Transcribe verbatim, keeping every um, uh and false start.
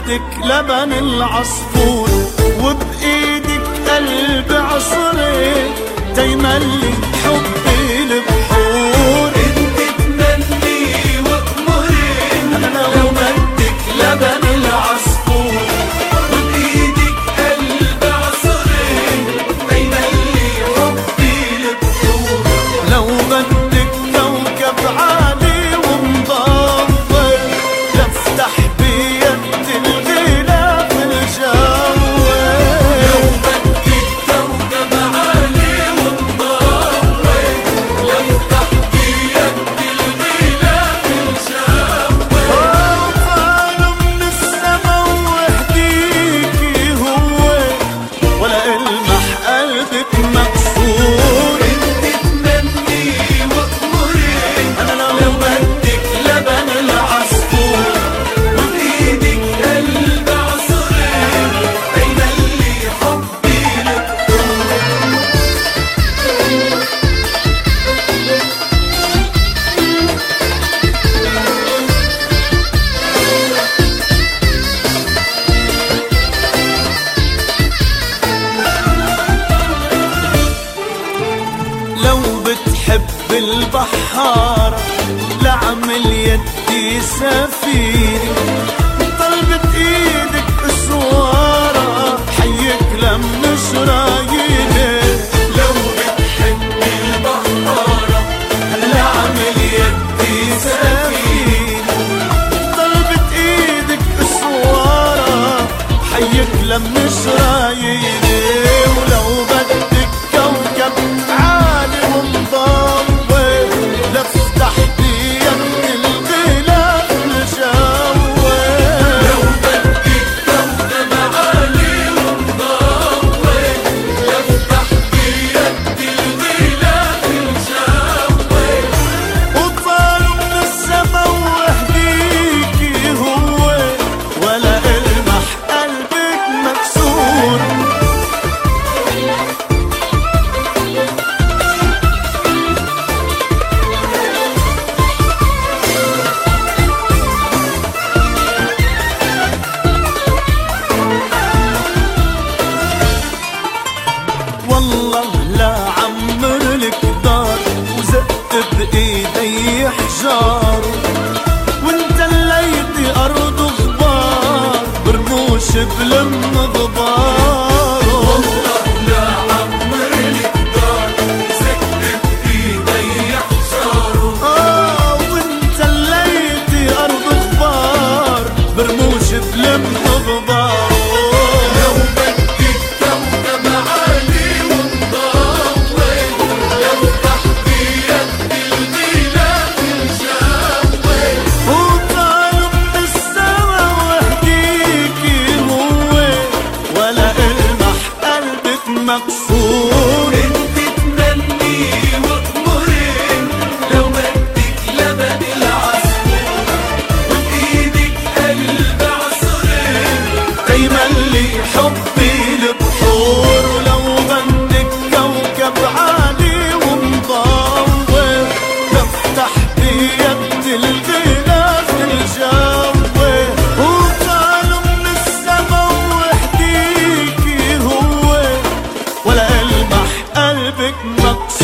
بدك لبن العصفور، وبإيدك قلب عصري تيملي حبي البحور. انت تمني وامري لو بدك لبن العصفور، وبايدك قلب عصري تيملي حبي البحور. لو بدك كوكب عالي ومضوي لفتح بيد الغلاف الجوي. لو بدك كوكب عالي ومضوي لفتح بيد الغلاف الجوي. وطالع من السما وحديكي هو ولا المح قلبك مكسور. انت تمني وامري لو بدك لبن العصفور، وبايدك قلب عصري تيملي حبي لو بتحب البحارة لعمل يدي سفينة، طلبت ايدك اسوارة حيك لم شراييني. لو بتحب البحارة لعمل يدي سفينة، طلبت ايدك اسوارة حيك لم شراييني. ولو بدك كوكب عالي ومضوي لفتح بيد الغلاف الجوي. لو بدك كوكب عالي ومضوي لفتح بيد الغلاف الجوي. وطالع من السما وحديكي هو ولا المح قلبك مكسور. والله لا عمر لك دار وزقت بايدي حجار، وانت الليتي ارض غبار برموش بلم غبار. والله لا عمر لك دار سكت بايدي حجاره. اه وانت الليتي ارض غبار برموش بلم غبار. لو بدك كوكب عالي ومضوي لفتح بيد الغلاف الجوي. وطالع من السما وحديكي هو ولا المح قلبك مكسور. انت تمني وامري لو بدك لبن العصفور، وبايدك قلب عصري تيملي حبي البحور. ولو بدك كوكب عالي ومضوي لفتح بيد الغلاف الجوي. وطالع من السما وحديكي هو ولا المح قلبك مكسور.